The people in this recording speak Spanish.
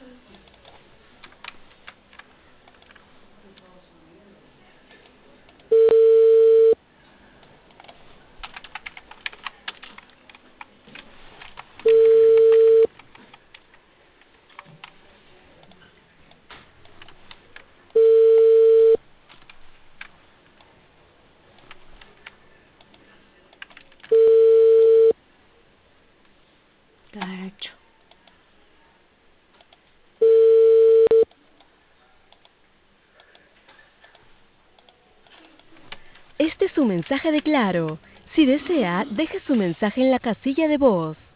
Caracho. Este es su mensaje de Claro. Si desea, deje su mensaje en la casilla de voz.